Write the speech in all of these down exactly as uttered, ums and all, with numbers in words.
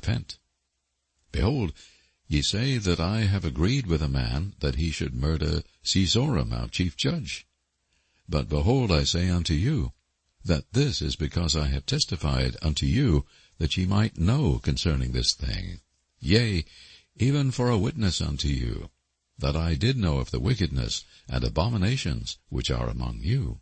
repent. Behold, ye say that I have agreed with a man that he should murder Cezoram our chief judge. But behold, I say unto you, that this is because I have testified unto you, that ye might know concerning this thing, yea, even for a witness unto you, that I did know of the wickedness and abominations which are among you.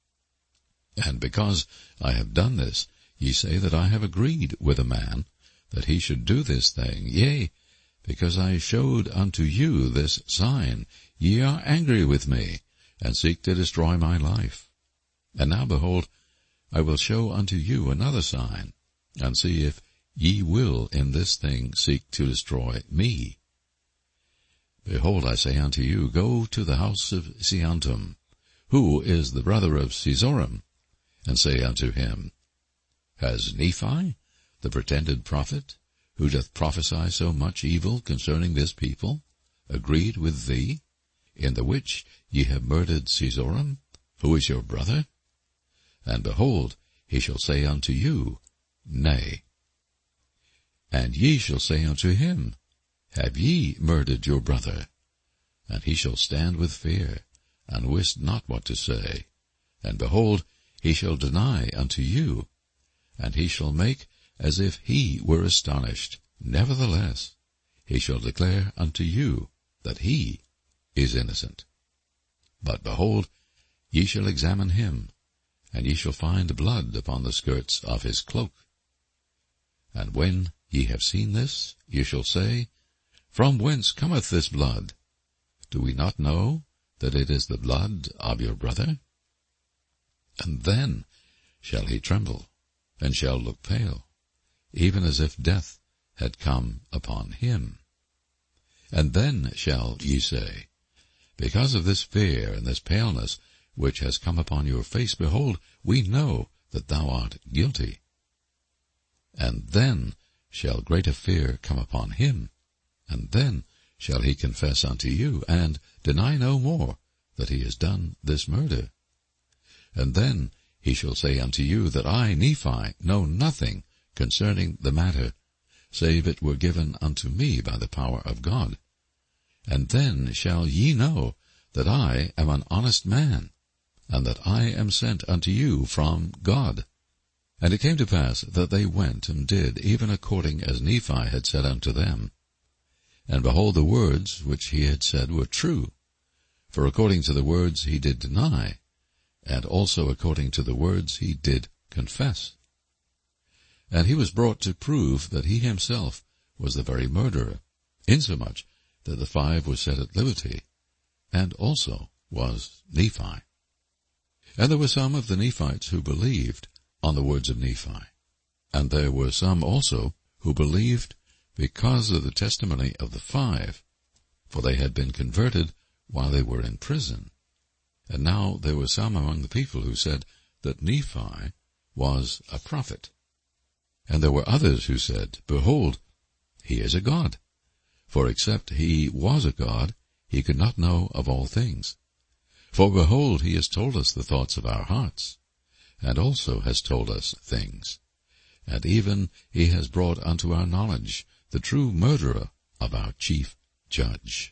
And because I have done this, ye say that I have agreed with a man, that he should do this thing, yea, because I showed unto you this sign, ye are angry with me, and seek to destroy my life. And now, behold, I will show unto you another sign, and see if ye will in this thing seek to destroy me. Behold, I say unto you, go to the house of Seantum, who is the brother of Cezoram, and say unto him, Has Nephi, the pretended prophet, who doth prophesy so much evil concerning this people, agreed with thee, in the which ye have murdered Cezoram, who is your brother? And behold, he shall say unto you, Nay. And ye shall say unto him, Have ye murdered your brother? And he shall stand with fear, and wist not what to say. And behold, he shall deny unto you, and he shall make as if he were astonished. Nevertheless, he shall declare unto you that he is innocent. But behold, ye shall examine him, and ye shall find blood upon the skirts of his cloak. And when ye have seen this, ye shall say, From whence cometh this blood? Do we not know that it is the blood of your brother? And then shall he tremble, and shall look pale, even as if death had come upon him. And then shall ye say, Because of this fear and this paleness which has come upon your face, behold, we know that thou art guilty. And then shall greater fear come upon him, and then shall he confess unto you, and deny no more that he has done this murder. And then he shall say unto you that I, Nephi, know nothing concerning the matter, save it were given unto me by the power of God. And then shall ye know that I am an honest man, and that I am sent unto you from God. And it came to pass that they went and did even according as Nephi had said unto them. And behold, the words which he had said were true, for according to the words he did deny, and also according to the words he did confess. And he was brought to prove that he himself was the very murderer, insomuch that the five were set at liberty, and also was Nephi. And there were some of the Nephites who believed on the words of Nephi, and there were some also who believed because of the testimony of the five, for they had been converted while they were in prison. And now there were some among the people who said that Nephi was a prophet. And there were others who said, Behold, he is a god, for except he was a god, he could not know of all things. For behold, he has told us the thoughts of our hearts, and also has told us things. And even he has brought unto our knowledge the true murderer of our chief judge.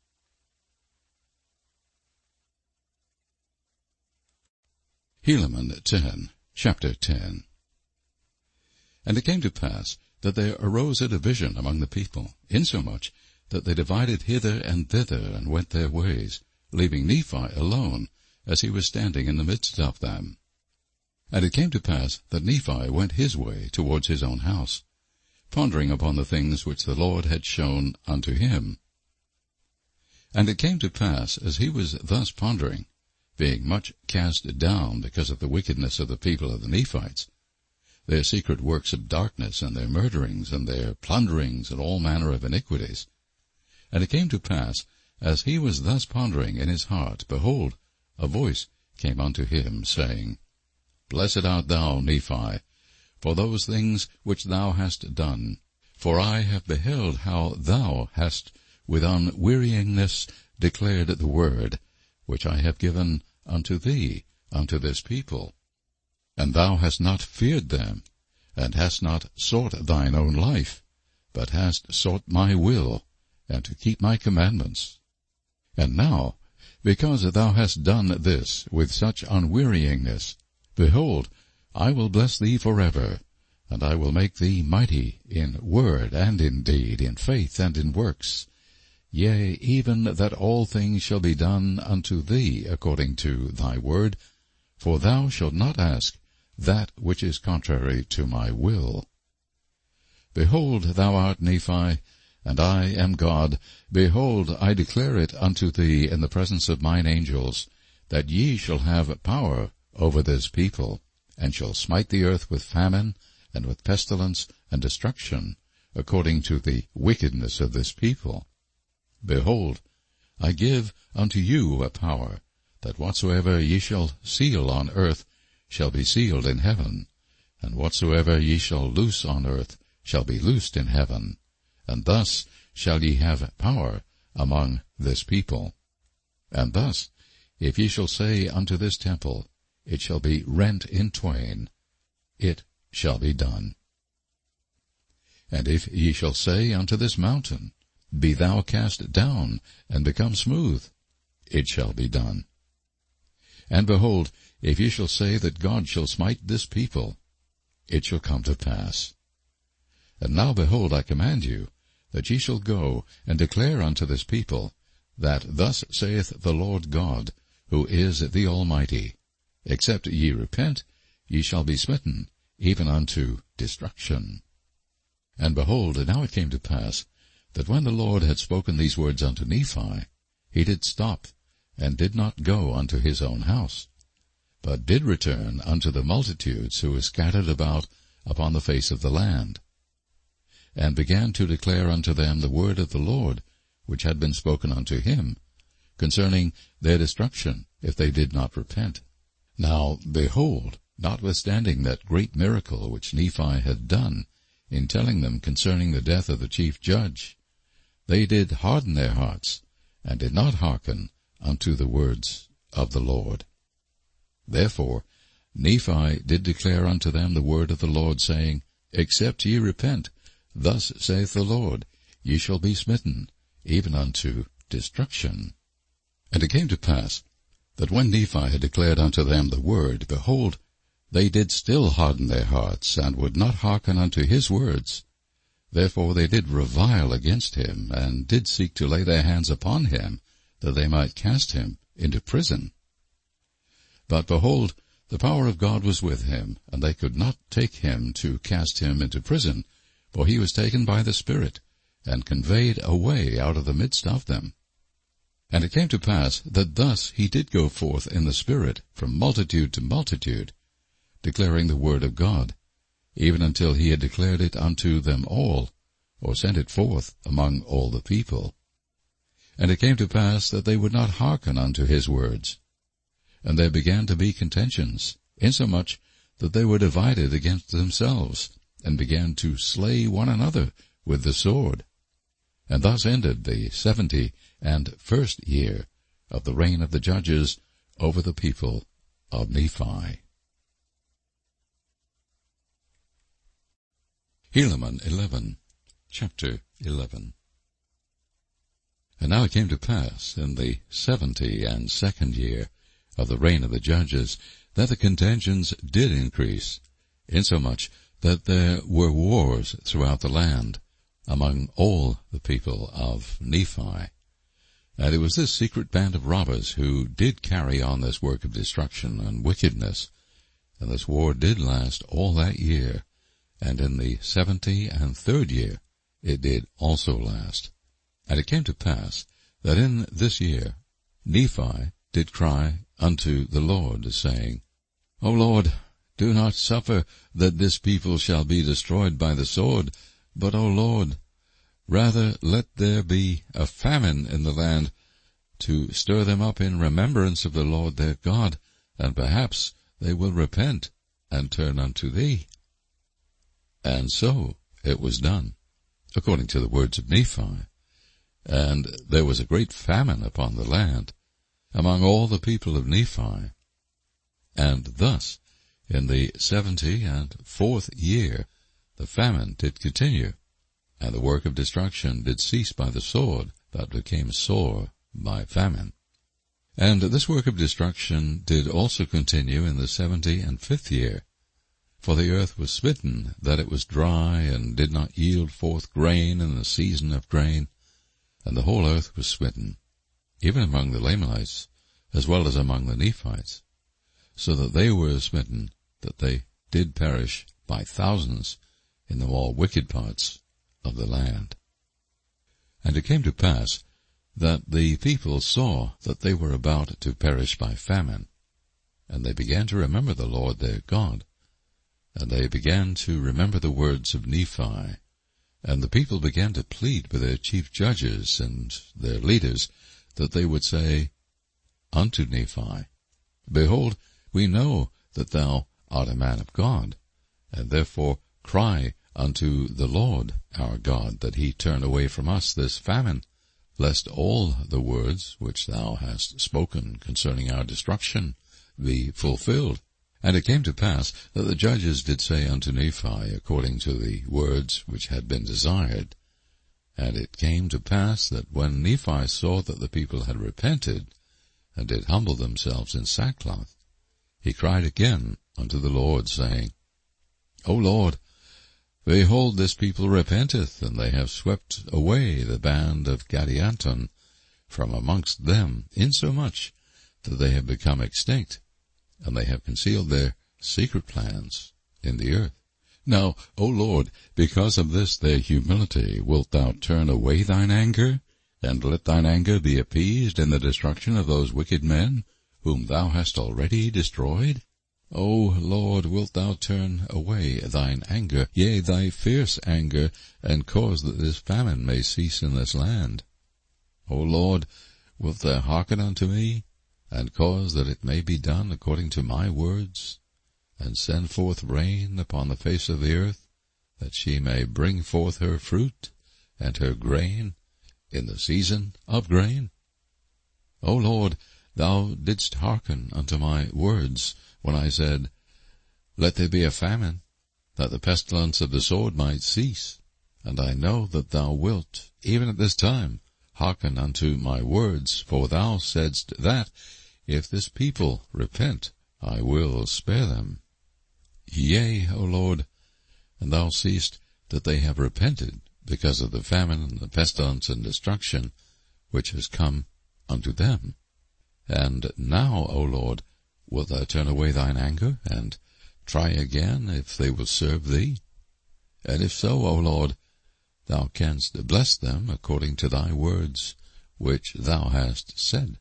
Helaman ten, chapter ten. And it came to pass that there arose a division among the people, insomuch that they divided hither and thither, and went their ways, leaving Nephi alone, as he was standing in the midst of them. And it came to pass that Nephi went his way towards his own house, pondering upon the things which the Lord had shown unto him. And it came to pass, as he was thus pondering, being much cast down because of the wickedness of the people of the Nephites, their secret works of darkness, and their murderings, and their plunderings, and all manner of iniquities. And it came to pass, as he was thus pondering in his heart, behold, a voice came unto him, saying, Blessed art thou, Nephi, for those things which thou hast done. For I have beheld how thou hast with unwearyingness declared the word, which I have given unto thee, unto this people. And thou hast not feared them, and hast not sought thine own life, but hast sought my will, and to keep my commandments. And now, because thou hast done this with such unwearyingness, behold, I will bless thee forever, and I will make thee mighty in word and in deed, in faith and in works. Yea, even that all things shall be done unto thee according to thy word, for thou shalt not ask that which is contrary to my will. Behold, thou art Nephi, and I am God. Behold, I declare it unto thee in the presence of mine angels, that ye shall have power over this people, and shall smite the earth with famine, and with pestilence, and destruction, according to the wickedness of this people. Behold, I give unto you a power, that whatsoever ye shall seal on earth shall be sealed in heaven, and whatsoever ye shall loose on earth shall be loosed in heaven, and thus shall ye have power among this people. And thus, if ye shall say unto this temple, it shall be rent in twain, it shall be done. And if ye shall say unto this mountain, be thou cast down, and become smooth, it shall be done. And behold, if ye shall say that God shall smite this people, it shall come to pass. And now behold, I command you, that ye shall go and declare unto this people, that thus saith the Lord God, who is the Almighty, except ye repent, ye shall be smitten, even unto destruction. And behold, now it came to pass, that when the Lord had spoken these words unto Nephi, he did stop, and did not go unto his own house, but did return unto the multitudes who were scattered about upon the face of the land, and began to declare unto them the word of the Lord, which had been spoken unto him, concerning their destruction, if they did not repent. Now, behold, notwithstanding that great miracle which Nephi had done, in telling them concerning the death of the chief judge, they did harden their hearts, and did not hearken unto the words of the Lord. Therefore Nephi did declare unto them the word of the Lord, saying, Except ye repent, thus saith the Lord, ye shall be smitten, even unto destruction. And it came to pass, that when Nephi had declared unto them the word, behold, they did still harden their hearts, and would not hearken unto his words. Therefore they did revile against him, and did seek to lay their hands upon him, that they might cast him into prison. But behold, the power of God was with him, and they could not take him to cast him into prison, for he was taken by the Spirit, and conveyed away out of the midst of them. And it came to pass that thus he did go forth in the Spirit from multitude to multitude, declaring the word of God, even until he had declared it unto them all, or sent it forth among all the people. And it came to pass that they would not hearken unto his words. And there began to be contentions, insomuch that they were divided against themselves, and began to slay one another with the sword. And thus ended the seventy and first year of the reign of the judges over the people of Nephi. Helaman eleven, chapter eleven. And now it came to pass in the seventy and second year of the reign of the judges, that the contentions did increase, insomuch that there were wars throughout the land among all the people of Nephi. And it was this secret band of robbers who did carry on this work of destruction and wickedness, and this war did last all that year, and in the seventy and third year it did also last. And it came to pass that in this year Nephi did cry unto the Lord, saying, O Lord, do not suffer that this people shall be destroyed by the sword, but, O Lord, rather let there be a famine in the land, to stir them up in remembrance of the Lord their God, and perhaps they will repent and turn unto thee. And so it was done, according to the words of Nephi. And there was a great famine upon the land, among all the people of Nephi. And thus, in the seventy and fourth year, the famine did continue, and the work of destruction did cease by the sword, but became sore by famine. And this work of destruction did also continue in the seventy and fifth year. For the earth was smitten, that it was dry, and did not yield forth grain in the season of grain. And the whole earth was smitten, even among the Lamanites, as well as among the Nephites, so that they were smitten, that they did perish by thousands in the more wicked parts of the land. And it came to pass that the people saw that they were about to perish by famine, and they began to remember the Lord their God, and they began to remember the words of Nephi, and the people began to plead with their chief judges and their leaders, that they would say unto Nephi, Behold, we know that thou art a man of God, and therefore cry unto the Lord our God, that he turn away from us this famine, lest all the words which thou hast spoken concerning our destruction be fulfilled. And it came to pass that the judges did say unto Nephi, according to the words which had been desired. And it came to pass that when Nephi saw that the people had repented, and did humble themselves in sackcloth, he cried again unto the Lord, saying, O Lord, behold, this people repenteth, and they have swept away the band of Gadianton from amongst them, insomuch that they have become extinct, and they have concealed their secret plans in the earth. Now, O Lord, because of this their humility, wilt thou turn away thine anger, and let thine anger be appeased in the destruction of those wicked men, whom thou hast already destroyed? O Lord, wilt thou turn away thine anger, yea, thy fierce anger, and cause that this famine may cease in this land? O Lord, wilt thou hearken unto me, and cause that it may be done according to my words, and send forth rain upon the face of the earth, that she may bring forth her fruit and her grain in the season of grain? O Lord, thou didst hearken unto my words, when I said, Let there be a famine, that the pestilence of the sword might cease. And I know that thou wilt, even at this time, hearken unto my words, for thou saidst that, if this people repent, I will spare them. Yea, O Lord, and thou seest that they have repented, because of the famine and the pestilence and destruction which has come unto them. And now, O Lord, wilt thou turn away thine anger, and try again if they will serve thee? And if so, O Lord, thou canst bless them according to thy words which thou hast said.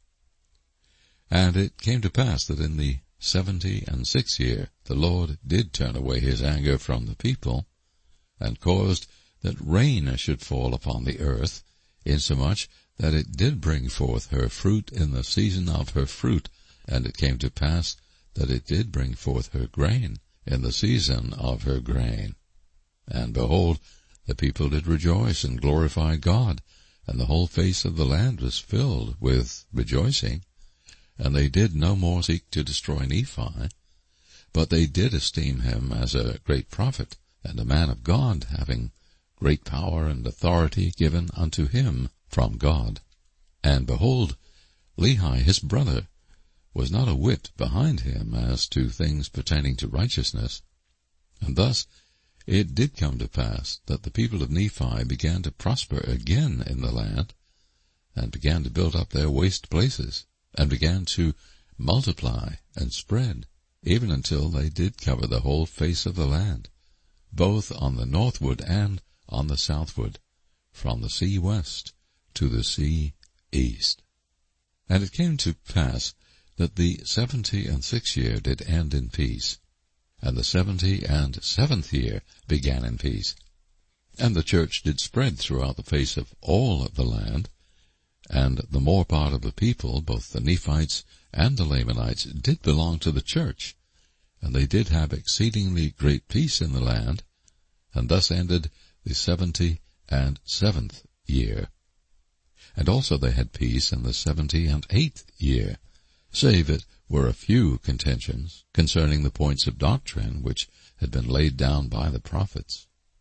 And it came to pass that in the seventy and sixth year the Lord did turn away his anger from the people, and caused that rain should fall upon the earth, insomuch that it did bring forth her fruit in the season of her fruit, and it came to pass that it did bring forth her grain in the season of her grain. And behold, the people did rejoice and glorify God, and the whole face of the land was filled with rejoicing. And they did no more seek to destroy Nephi, but they did esteem him as a great prophet, and a man of God, having great power and authority given unto him from God. And behold, Lehi his brother was not a whit behind him as to things pertaining to righteousness. And thus it did come to pass that the people of Nephi began to prosper again in the land, and began to build up their waste places, and began to multiply and spread, even until they did cover the whole face of the land, both on the northward and on the southward, from the sea west to the sea east. And it came to pass that the seventy and sixth year did end in peace, and the seventy and seventh year began in peace. And the church did spread throughout the face of all the land, and the more part of the people, both the Nephites and the Lamanites, did belong to the church, and they did have exceedingly great peace in the land. And thus ended the seventy and seventh year. And also they had peace in the seventy and eighth year, save it were a few contentions concerning the points of doctrine which had been laid down by the prophets.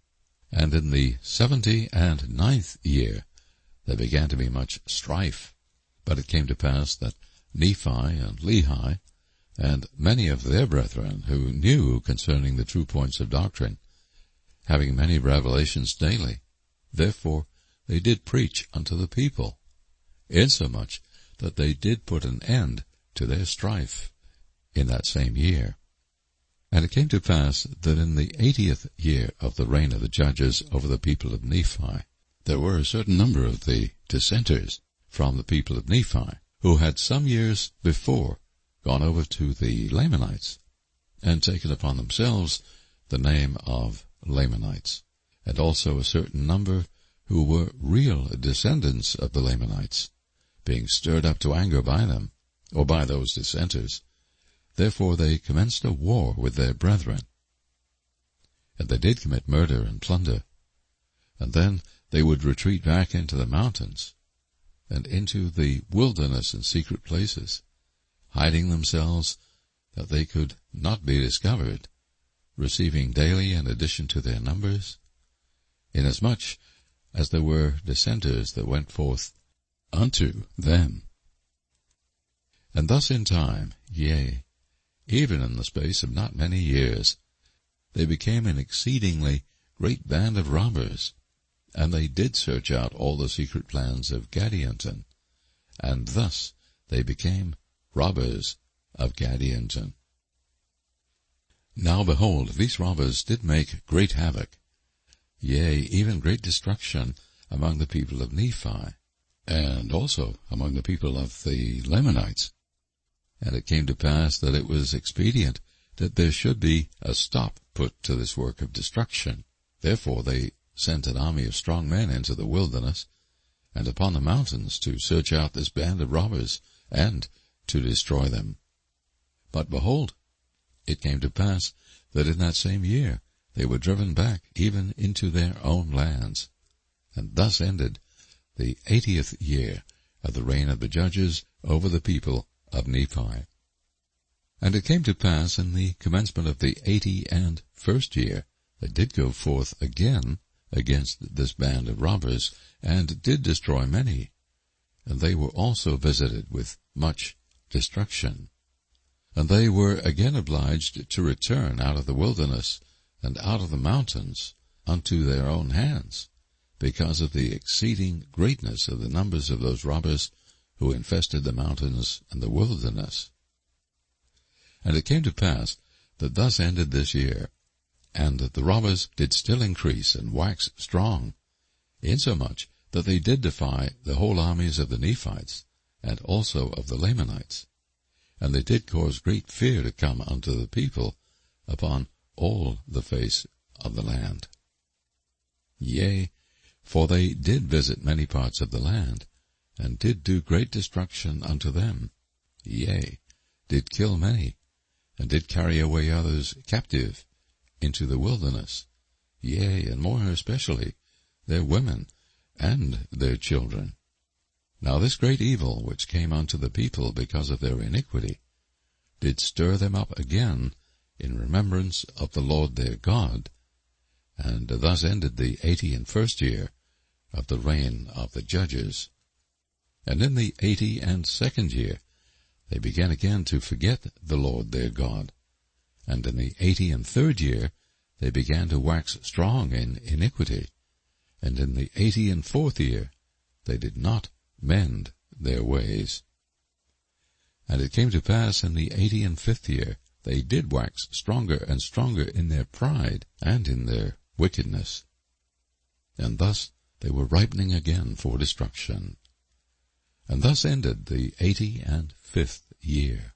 And in the seventy and ninth year there began to be much strife. But it came to pass that Nephi and Lehi, and many of their brethren who knew concerning the true points of doctrine, having many revelations daily, therefore they did preach unto the people, insomuch that they did put an end to their strife in that same year. And it came to pass that in the eightieth year of the reign of the judges over the people of Nephi, there were a certain number of the dissenters from the people of Nephi, who had some years before gone over to the Lamanites, and taken upon themselves the name of Lamanites, and also a certain number who were real descendants of the Lamanites, being stirred up to anger by them, or by those dissenters. Therefore they commenced a war with their brethren. And they did commit murder and plunder. And then they would retreat back into the mountains, and into the wilderness and secret places, hiding themselves that they could not be discovered, receiving daily an addition to their numbers, inasmuch as there were dissenters that went forth unto them. And thus in time, yea, even in the space of not many years, they became an exceedingly great band of robbers, and they did search out all the secret plans of Gadianton, and thus they became robbers of Gadianton. Now behold, these robbers did make great havoc, yea, even great destruction among the people of Nephi, and also among the people of the Lamanites. And it came to pass that it was expedient that there should be a stop put to this work of destruction. Therefore they sent an army of strong men into the wilderness, and upon the mountains, to search out this band of robbers, and to destroy them. But behold, it came to pass that in that same year they were driven back even into their own lands. And thus ended the eightieth year of the reign of the judges over the people of Nephi. And it came to pass in the commencement of the eighty and first year, they did go forth again against this band of robbers, and did destroy many, and they were also visited with much destruction. And they were again obliged to return out of the wilderness and out of the mountains unto their own hands, because of the exceeding greatness of the numbers of those robbers who infested the mountains and the wilderness. And it came to pass that thus ended this year, and that the robbers did still increase and wax strong, insomuch that they did defy the whole armies of the Nephites, and also of the Lamanites, and they did cause great fear to come unto the people upon all the face of the land. Yea, for they did visit many parts of the land, and did do great destruction unto them, yea, did kill many, and did carry away others captive into the wilderness, yea, and more especially their women and their children. Now this great evil which came unto the people because of their iniquity did stir them up again in remembrance of the Lord their God, and thus ended the eighty and first year of the reign of the judges. And in the eighty and second year they began again to forget the Lord their God, and in the eighty and third year they began to wax strong in iniquity, and in the eighty and fourth year they did not mend their ways. And it came to pass in the eighty and fifth year they did wax stronger and stronger in their pride and in their wickedness, and thus they were ripening again for destruction. And thus ended the eighty and fifth year.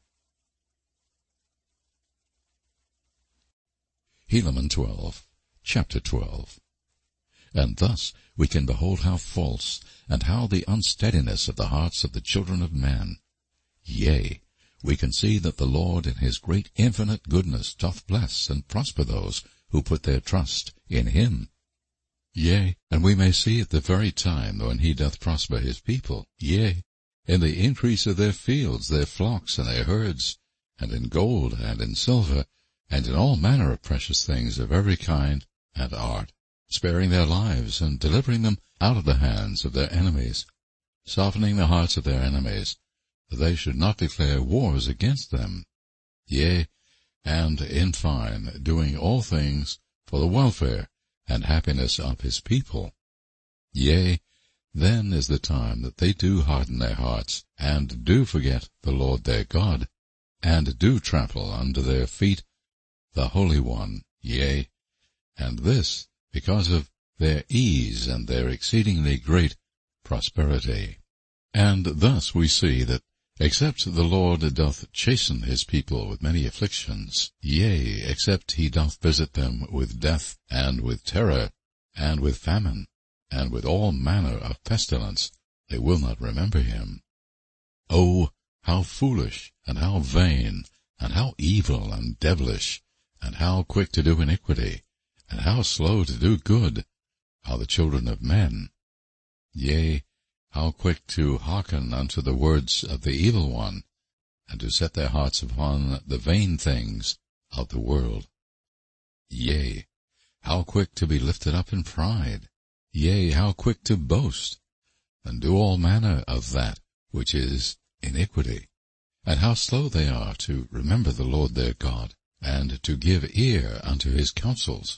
Helaman twelve, chapter twelve. And thus we can behold how false, and how the unsteadiness of the hearts of the children of men. Yea, we can see that the Lord in his great infinite goodness doth bless and prosper those who put their trust in him. Yea, and we may see at the very time when he doth prosper his people, yea, in the increase of their fields, their flocks, and their herds, and in gold, and in silver, and in all manner of precious things of every kind and art. sparing their lives and delivering them out of the hands of their enemies, softening the hearts of their enemies, that they should not declare wars against them. Yea, and in fine, doing all things for the welfare and happiness of his people. Yea, then is the time that they do harden their hearts, and do forget the Lord their God, and do trample under their feet the Holy One, yea, and this because of their ease and their exceedingly great prosperity. And thus we see that except the Lord doth chasten his people with many afflictions, yea, except he doth visit them with death, and with terror, and with famine, and with all manner of pestilence, they will not remember him. Oh, how foolish, and how vain, and how evil and devilish, and how quick to do iniquity, and how slow to do good, are the children of men. Yea, how quick to hearken unto the words of the evil one, and to set their hearts upon the vain things of the world. Yea, how quick to be lifted up in pride, yea, how quick to boast, and do all manner of that which is iniquity, and how slow they are to remember the Lord their God, and to give ear unto his counsels.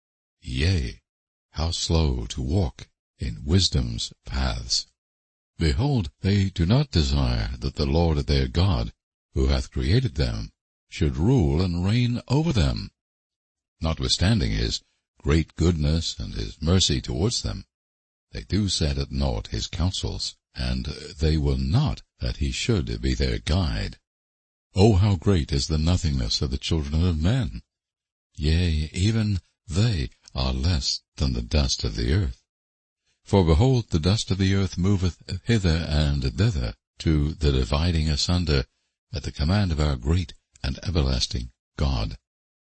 Yea, how slow to walk in wisdom's paths. Behold, they do not desire that the Lord their God, who hath created them, should rule and reign over them. Notwithstanding his great goodness and his mercy towards them, they do set at naught his counsels, and they will not that he should be their guide. O how great is the nothingness of the children of men! Yea, even they are less than the dust of the earth. For behold, the dust of the earth moveth hither and thither, to the dividing asunder at the command of our great and everlasting God.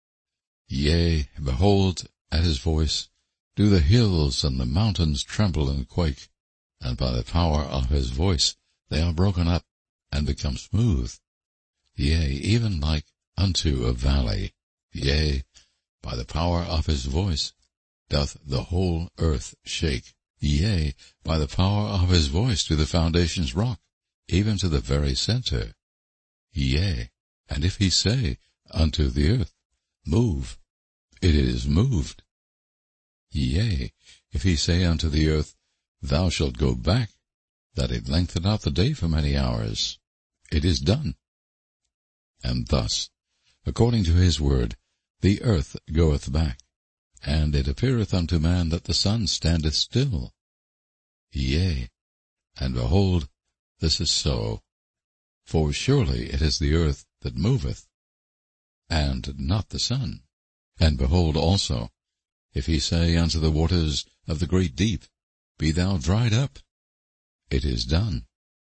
Yea, behold, at his voice do the hills and the mountains tremble and quake, and by the power of his voice they are broken up and become smooth. Yea, even like unto a valley. Yea, by the power of his voice doth the whole earth shake. Yea, by the power of his voice do the foundations rock, even to the very center. Yea, and if he say unto the earth, Move, it is moved. Yea, if he say unto the earth, Thou shalt go back, that it lengthen out the day for many hours, it is done. And thus, according to his word, the earth goeth back, and it appeareth unto man that the sun standeth still. Yea, and behold, this is so. For surely it is the earth that moveth, and not the sun. And behold also, if he say unto the waters of the great deep, Be thou dried up, it is done.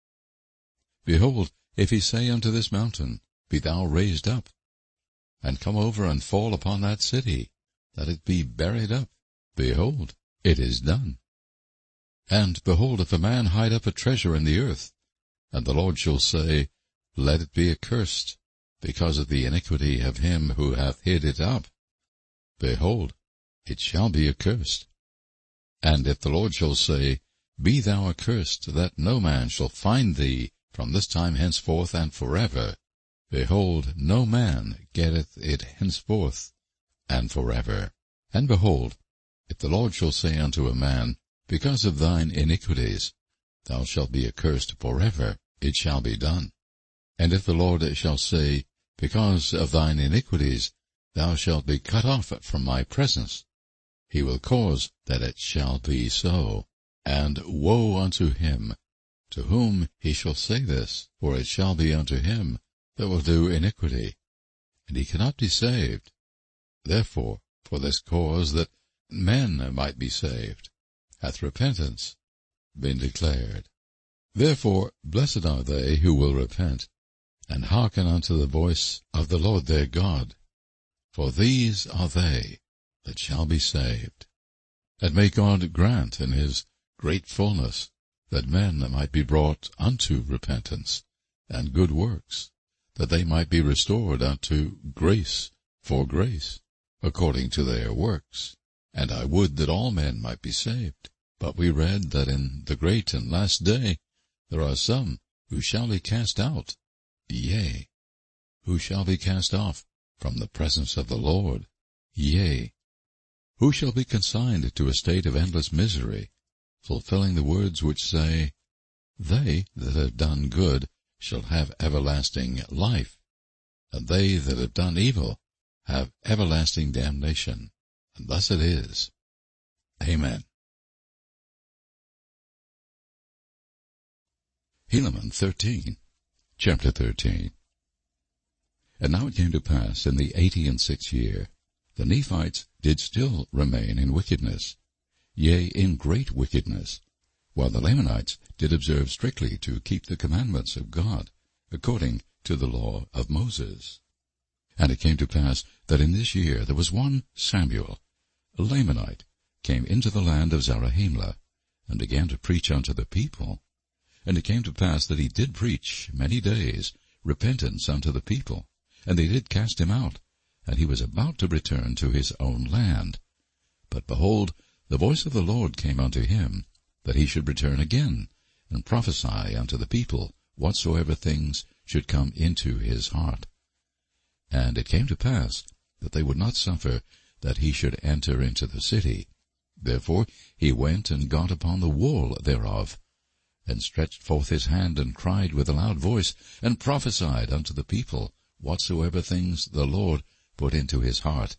Behold, if he say unto this mountain, Be thou raised up, and come over and fall upon that city, that it be buried up, behold, it is done. And behold, if a man hide up a treasure in the earth, and the Lord shall say, Let it be accursed, because of the iniquity of him who hath hid it up, behold, it shall be accursed. And if the Lord shall say, Be thou accursed, that no man shall find thee from this time henceforth and forever, behold, no man getteth it henceforth and forever. And behold, if the Lord shall say unto a man, Because of thine iniquities thou shalt be accursed forever, it shall be done. And if the Lord shall say, Because of thine iniquities thou shalt be cut off from my presence, he will cause that it shall be so. And woe unto him to whom he shall say this, for it shall be unto him that will do iniquity, and he cannot be saved. Therefore, for this cause, that men might be saved, hath repentance been declared. Therefore blessed are they who will repent, and hearken unto the voice of the Lord their God, for these are they that shall be saved. And may God grant in his great fullness that men might be brought unto repentance and good works, that they might be restored unto grace for grace, according to their works, and I would that all men might be saved. But we read that in the great and last day there are some who shall be cast out, yea, who shall be cast off from the presence of the Lord, yea, who shall be consigned to a state of endless misery, fulfilling the words which say, They that have done good shall have everlasting life, and they that have done evil have everlasting damnation. And thus it is. Amen. Helaman thirteen, chapter thirteen. And now it came to pass in the eighty and sixth year, the Nephites did still remain in wickedness, yea, in great wickedness, while the Lamanites did observe strictly to keep the commandments of God, according to the law of Moses. And it came to pass that in this year there was one Samuel, a Lamanite, came into the land of Zarahemla, and began to preach unto the people. And it came to pass that he did preach many days repentance unto the people, and they did cast him out, and he was about to return to his own land. But behold, the voice of the Lord came unto him, that he should return again, and prophesy unto the people whatsoever things should come into his heart. And it came to pass that they would not suffer that he should enter into the city. Therefore he went and got upon the wall thereof, and stretched forth his hand, and cried with a loud voice, and prophesied unto the people whatsoever things the Lord put into his heart.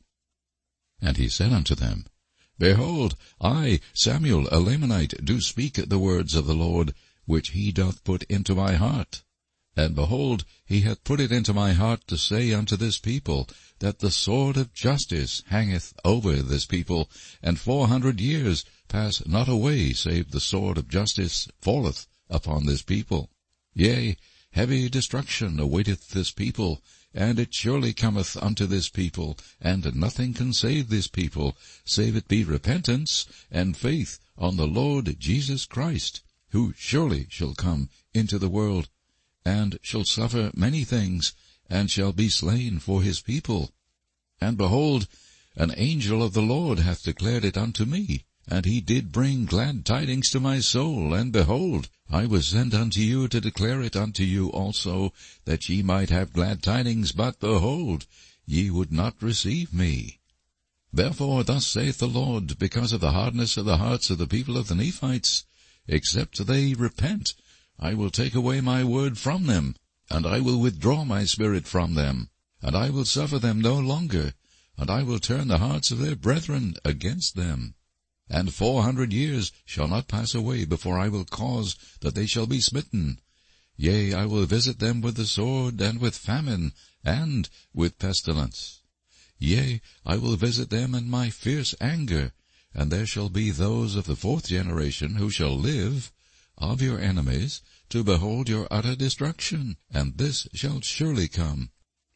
And he said unto them, Behold, I, Samuel, a Lamanite, do speak the words of the Lord, which he doth put into my heart. And behold, he hath put it into my heart to say unto this people, that the sword of justice hangeth over this people, and four hundred years pass not away, save the sword of justice falleth upon this people. Yea, heavy destruction awaiteth this people, and it surely cometh unto this people, and nothing can save this people, save it be repentance and faith on the Lord Jesus Christ, who surely shall come into the world, and shall suffer many things, and shall be slain for his people. And behold, an angel of the Lord hath declared it unto me, and he did bring glad tidings to my soul, and behold, I was sent unto you to declare it unto you also, that ye might have glad tidings, but behold, ye would not receive me. Therefore thus saith the Lord, because of the hardness of the hearts of the people of the Nephites, except they repent, I will take away my word from them, and I will withdraw my spirit from them, and I will suffer them no longer, and I will turn the hearts of their brethren against them. And four hundred years shall not pass away before I will cause that they shall be smitten. Yea, I will visit them with the sword, and with famine, and with pestilence. Yea, I will visit them in my fierce anger, and there shall be those of the fourth generation who shall live, of your enemies, to behold your utter destruction, and this shall surely come.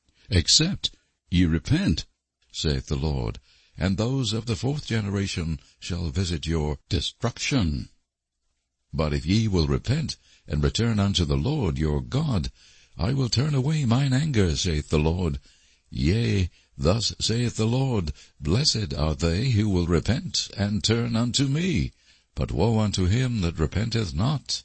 Except ye repent, saith the Lord, and those of the fourth generation shall visit your destruction. But if ye will repent, and return unto the Lord your God, I will turn away mine anger, saith the Lord. Yea, thus saith the Lord, Blessed are they who will repent, and turn unto me. But woe unto him that repenteth not.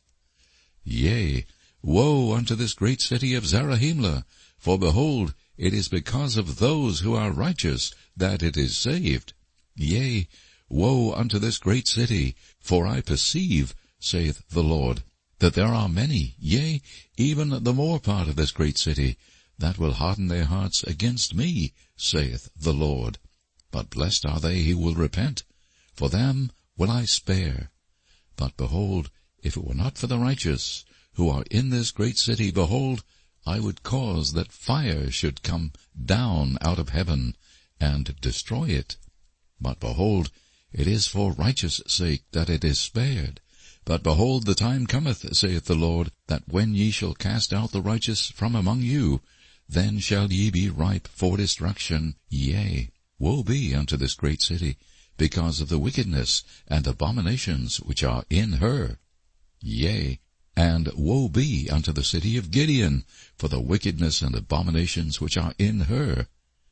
Yea, woe unto this great city of Zarahemla, for behold, it is because of those who are righteous that it is saved. Yea, woe unto this great city, for I perceive, saith the Lord, that there are many, yea, even the more part of this great city, that will harden their hearts against me, saith the Lord. But blessed are they who will repent, for them will I spare. But behold, if it were not for the righteous, who are in this great city, behold, I would cause that fire should come down out of heaven, and destroy it. But behold, it is for righteous sake that it is spared. But behold, the time cometh, saith the Lord, that when ye shall cast out the righteous from among you, then shall ye be ripe for destruction. Yea, woe be unto this great city, because of the wickedness and abominations which are in her. Yea, and woe be unto the city of Gideon, for the wickedness and abominations which are in her.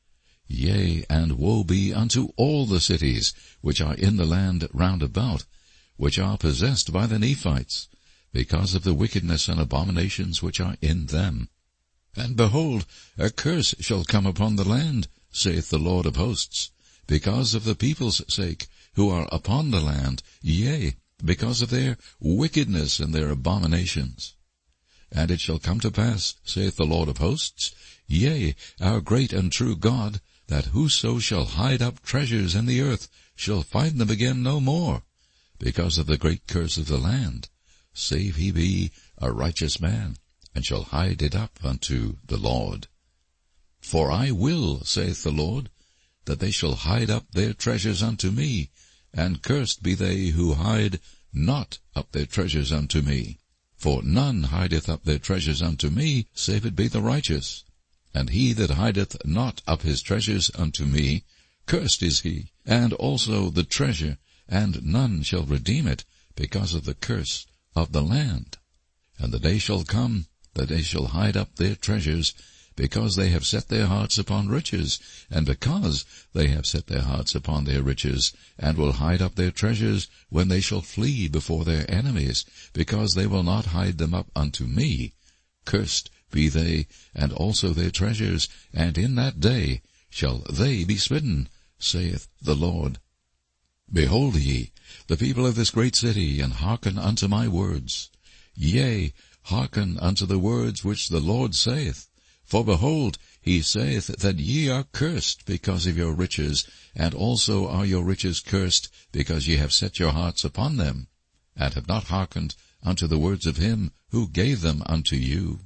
Yea, and woe be unto all the cities which are in the land round about, which are possessed by the Nephites, because of the wickedness and abominations which are in them. And behold, a curse shall come upon the land, saith the Lord of hosts, because of the people's sake who are upon the land, yea, because of their wickedness and their abominations. And it shall come to pass, saith the Lord of hosts, yea, our great and true God, that whoso shall hide up treasures in the earth shall find them again no more, because of the great curse of the land, save he be a righteous man, and shall hide it up unto the Lord. For I will, saith the Lord, that they shall hide up their treasures unto me, and cursed be they who hide not up their treasures unto me. For none hideth up their treasures unto me, save it be the righteous. And he that hideth not up his treasures unto me, cursed is he, and also the treasure, and none shall redeem it, because of the curse of the land. And the day shall come that they shall hide up their treasures, because they have set their hearts upon riches, and because they have set their hearts upon their riches, and will hide up their treasures when they shall flee before their enemies, because they will not hide them up unto me. Cursed be they, and also their treasures, and in that day shall they be smitten, saith the Lord. Behold ye, the people of this great city, and hearken unto my words. Yea, hearken unto the words which the Lord saith. For behold, he saith that ye are cursed because of your riches, and also are your riches cursed, because ye have set your hearts upon them, and have not hearkened unto the words of him who gave them unto you.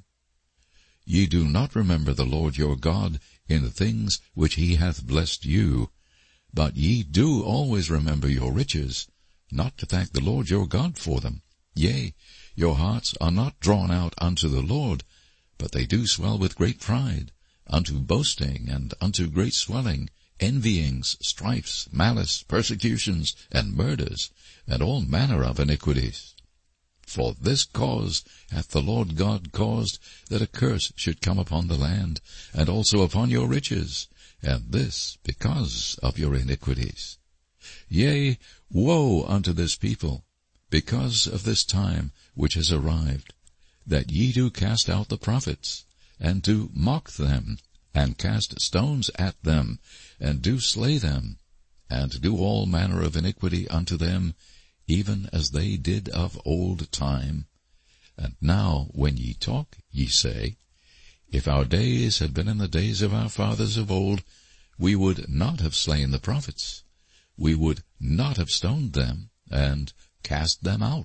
Ye do not remember the Lord your God in the things which he hath blessed you, but ye do always remember your riches, not to thank the Lord your God for them. Yea, your hearts are not drawn out unto the Lord, but they do swell with great pride, unto boasting, and unto great swelling, envyings, strifes, malice, persecutions, and murders, and all manner of iniquities. For this cause hath the Lord God caused that a curse should come upon the land, and also upon your riches, and this because of your iniquities. Yea, woe unto this people, because of this time which is arrived, that ye do cast out the prophets, and do mock them, and cast stones at them, and do slay them, and do all manner of iniquity unto them, even as they did of old time. And now when ye talk, ye say, If our days had been in the days of our fathers of old, we would not have slain the prophets, we would not have stoned them, and cast them out.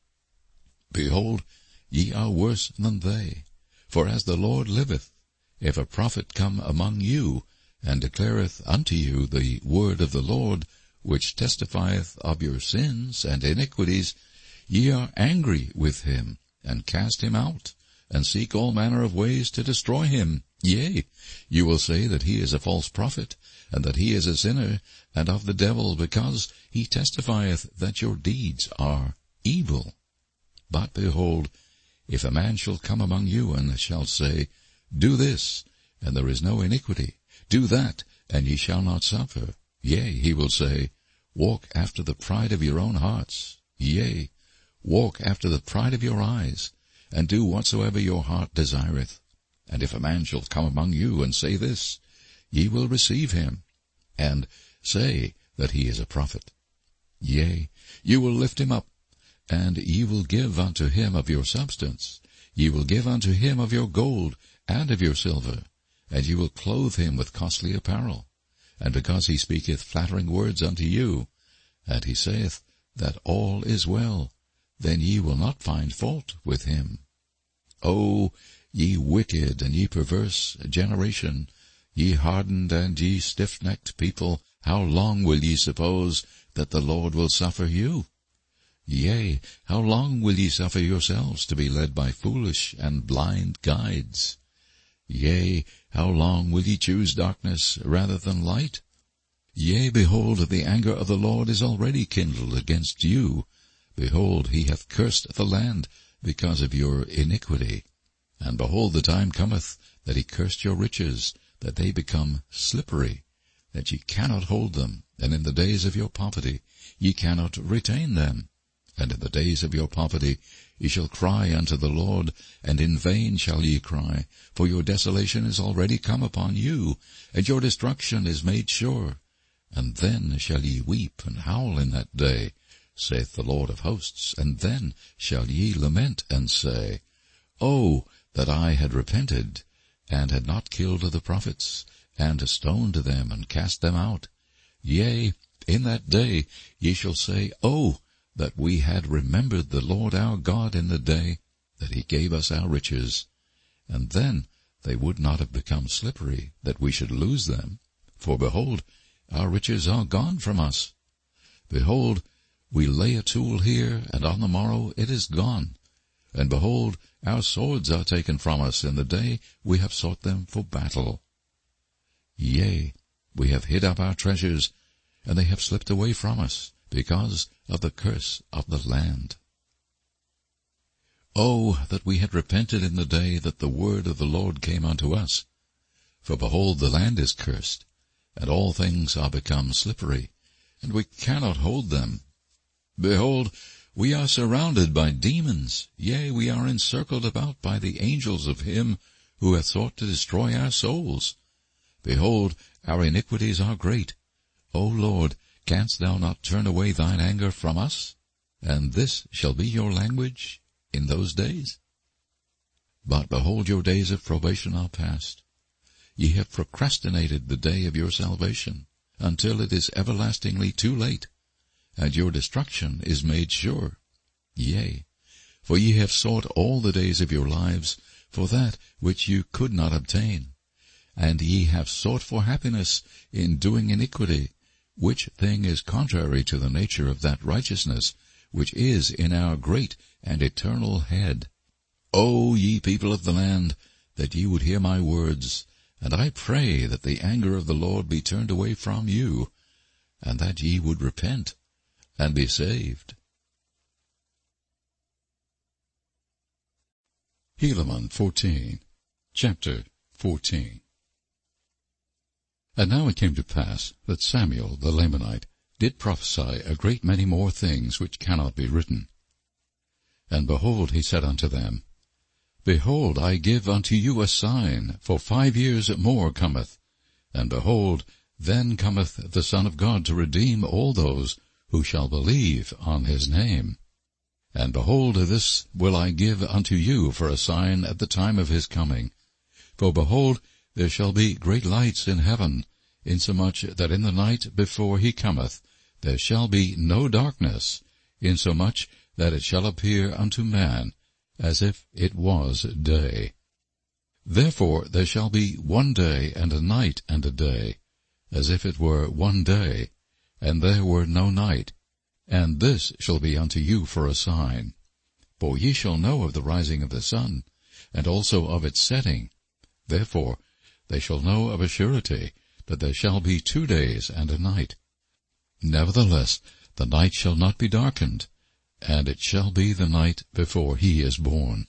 Behold, ye are worse than they. For as the Lord liveth, if a prophet come among you, and declareth unto you the word of the Lord, which testifieth of your sins and iniquities, ye are angry with him, and cast him out, and seek all manner of ways to destroy him. Yea, you will say that he is a false prophet, and that he is a sinner, and of the devil, because he testifieth that your deeds are evil. But behold, if a man shall come among you, and shall say, Do this, and there is no iniquity, do that, and ye shall not suffer. Yea, he will say, Walk after the pride of your own hearts. Yea, walk after the pride of your eyes, and do whatsoever your heart desireth. And if a man shall come among you, and say this, ye will receive him, and say that he is a prophet. Yea, you will lift him up, and ye will give unto him of your substance. Ye will give unto him of your gold and of your silver, and ye will clothe him with costly apparel. And because he speaketh flattering words unto you, and he saith that all is well, then ye will not find fault with him. O ye wicked and ye perverse generation, ye hardened and ye stiff-necked people, how long will ye suppose that the Lord will suffer you? Yea, how long will ye suffer yourselves to be led by foolish and blind guides? Yea, how long will ye choose darkness rather than light? Yea, behold, the anger of the Lord is already kindled against you. Behold, he hath cursed the land because of your iniquity. And behold, the time cometh that he cursed your riches, that they become slippery. that ye cannot hold them, and in the days of your poverty ye cannot retain them. And in the days of your poverty ye shall cry unto the Lord, and in vain shall ye cry, for your desolation is already come upon you, and your destruction is made sure. And then shall ye weep and howl in that day, saith the Lord of hosts, and then shall ye lament and say, Oh, that I had repented, and had not killed the prophets, and stoned them, and cast them out. Yea, in that day ye shall say, Oh, that we had remembered the Lord our God in the day that he gave us our riches. And then they would not have become slippery, that we should lose them. For behold, our riches are gone from us. Behold, we lay a tool here, and on the morrow it is gone. And behold, our swords are taken from us in the day we have sought them for battle. Yea, we have hid up our treasures, and they have slipped away from us, because of the curse of the land. Oh, that we had repented in the day that the word of the Lord came unto us! For behold, the land is cursed, and all things are become slippery, and we cannot hold them. Behold, we are surrounded by demons, yea, we are encircled about by the angels of him who hath sought to destroy our souls. Behold, our iniquities are great. O Lord, canst thou not turn away thine anger from us? And this shall be your language in those days? But behold, your days of probation are past. Ye have procrastinated the day of your salvation, until it is everlastingly too late, and your destruction is made sure. Yea, for ye have sought all the days of your lives for that which you could not obtain, and ye have sought for happiness in doing iniquity, which thing is contrary to the nature of that righteousness which is in our great and eternal Head. O ye people of the land, that ye would hear my words, and I pray that the anger of the Lord be turned away from you, and that ye would repent and be saved. Helaman fourteen, chapter fourteen. And now it came to pass that Samuel the Lamanite did prophesy a great many more things which cannot be written. And behold, he said unto them, Behold, I give unto you a sign, for five years more cometh. And behold, then cometh the Son of God to redeem all those who shall believe on his name. And behold, this will I give unto you for a sign at the time of his coming. For behold, there shall be great lights in heaven, insomuch that in the night before he cometh there shall be no darkness, insomuch that it shall appear unto man as if it was day. Therefore there shall be one day and a night and a day, as if it were one day, and there were no night. And this shall be unto you for a sign. For ye shall know of the rising of the sun, and also of its setting. Therefore they shall know of a surety that there shall be two days and a night. Nevertheless the night shall not be darkened, and it shall be the night before he is born.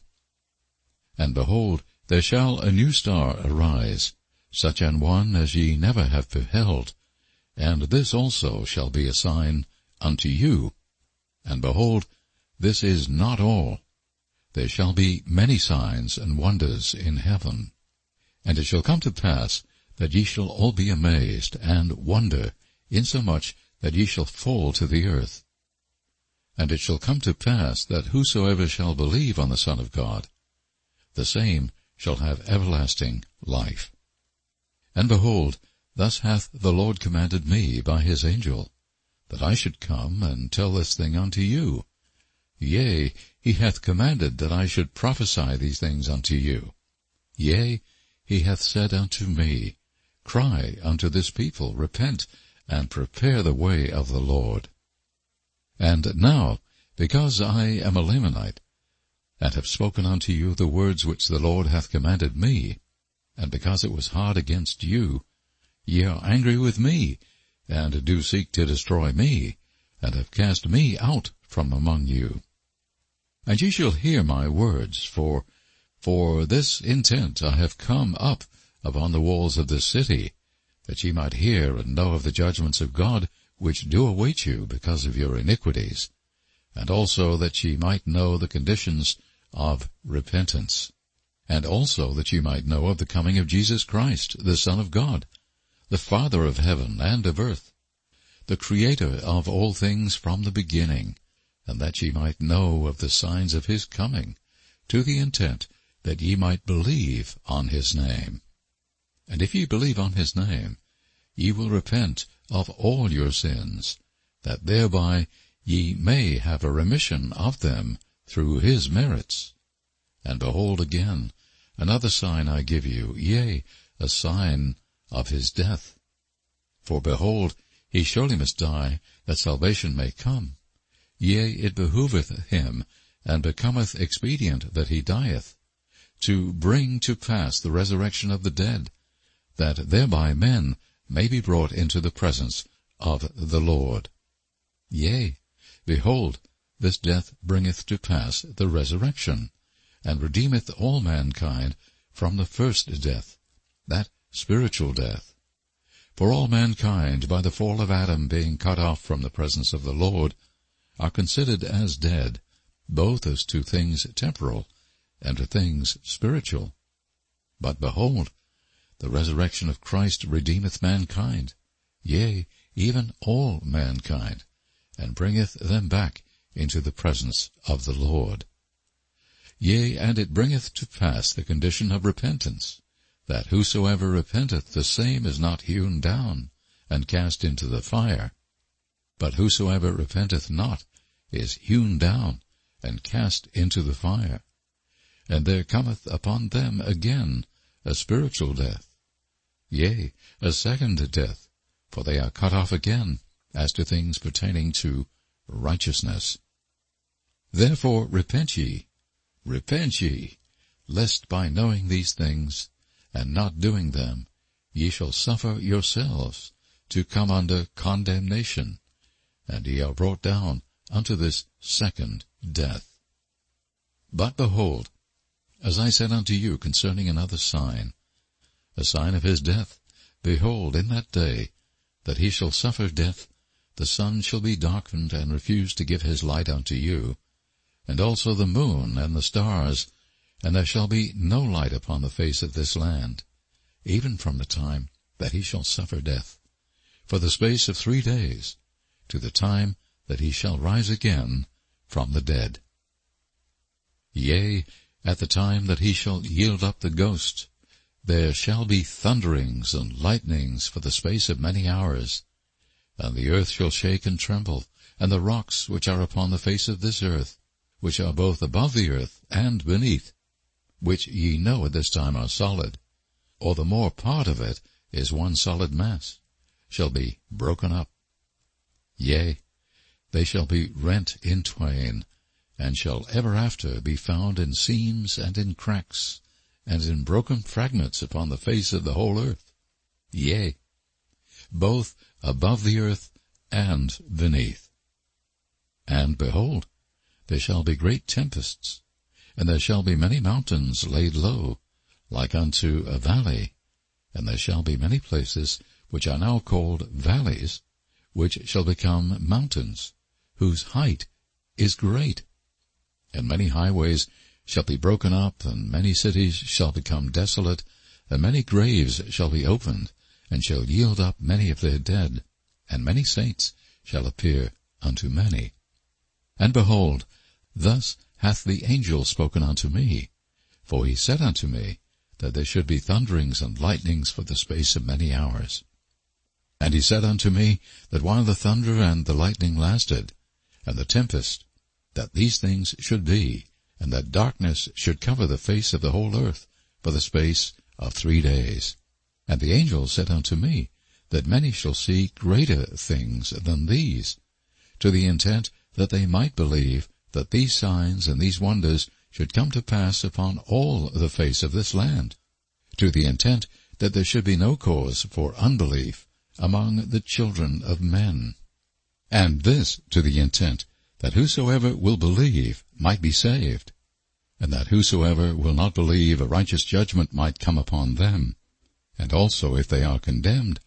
And behold, there shall a new star arise, such an one as ye never have beheld. And this also shall be a sign unto you. And behold, this is not all. There shall be many signs and wonders in heaven. And it shall come to pass that ye shall all be amazed and wonder, insomuch that ye shall fall to the earth. And it shall come to pass that whosoever shall believe on the Son of God, the same shall have everlasting life. And behold, thus hath the Lord commanded me by his angel, that I should come and tell this thing unto you. Yea, he hath commanded that I should prophesy these things unto you. Yea, he hath said unto me, Cry unto this people, repent, and prepare the way of the Lord. And now, because I am a Lamanite, and have spoken unto you the words which the Lord hath commanded me, and because it was hard against you, ye are angry with me, and do seek to destroy me, and have cast me out from among you. And ye shall hear my words, for for this intent I have come up upon the walls of this city, that ye might hear and know of the judgments of God, which do await you because of your iniquities, and also that ye might know the conditions of repentance, and also that ye might know of the coming of Jesus Christ, the Son of God, the Father of heaven and of earth, the Creator of all things from the beginning, and that ye might know of the signs of his coming, to the intent that ye might believe on his name. And if ye believe on his name, ye will repent of all your sins, that thereby ye may have a remission of them through his merits. And behold again, another sign I give you, yea, a sign of his death. For behold, he surely must die, that salvation may come. Yea, it behoveth him, and becometh expedient that he dieth, to bring to pass the resurrection of the dead, that thereby men may be brought into the presence of the Lord. Yea, behold, this death bringeth to pass the resurrection, and redeemeth all mankind from the first death, that spiritual death. For all mankind, by the fall of Adam being cut off from the presence of the Lord, are considered as dead, both as to things temporal and to things spiritual. But behold, the resurrection of Christ redeemeth mankind, yea, even all mankind, and bringeth them back into the presence of the Lord. Yea, and it bringeth to pass the condition of repentance, that whosoever repenteth, the same is not hewn down and cast into the fire. But whosoever repenteth not is hewn down and cast into the fire. And there cometh upon them again a spiritual death, yea, a second death, for they are cut off again as to things pertaining to righteousness. Therefore repent ye, repent ye, lest by knowing these things, and not doing them, ye shall suffer yourselves to come under condemnation, and ye are brought down unto this second death. But behold, as I said unto you concerning another sign, a sign of his death, behold, in that day that he shall suffer death, the sun shall be darkened and refuse to give his light unto you, and also the moon and the stars, and there shall be no light upon the face of this land, even from the time that he shall suffer death, for the space of three days, to the time that he shall rise again from the dead. Yea, at the time that he shall yield up the ghost, there shall be thunderings and lightnings for the space of many hours, and the earth shall shake and tremble, and the rocks which are upon the face of this earth, which are both above the earth and beneath, which ye know at this time are solid, or the more part of it is one solid mass, shall be broken up. Yea, they shall be rent in twain, and shall ever after be found in seams and in cracks, and in broken fragments upon the face of the whole earth, yea, both above the earth and beneath. And behold, there shall be great tempests, and there shall be many mountains laid low, like unto a valley, and there shall be many places which are now called valleys, which shall become mountains, whose height is great. And many highways shall be broken up, and many cities shall become desolate, and many graves shall be opened, and shall yield up many of their dead, and many saints shall appear unto many. And behold, thus hath the angel spoken unto me, for he said unto me, that there should be thunderings and lightnings for the space of many hours. And he said unto me, that while the thunder and the lightning lasted, and the tempest, that these things should be, and that darkness should cover the face of the whole earth for the space of three days. And the angel said unto me, that many shall see greater things than these, to the intent that they might believe that these signs and these wonders should come to pass upon all the face of this land, to the intent that there should be no cause for unbelief among the children of men. And this to the intent that whosoever will believe might be saved, and that whosoever will not believe a righteous judgment might come upon them, and also if they are condemned,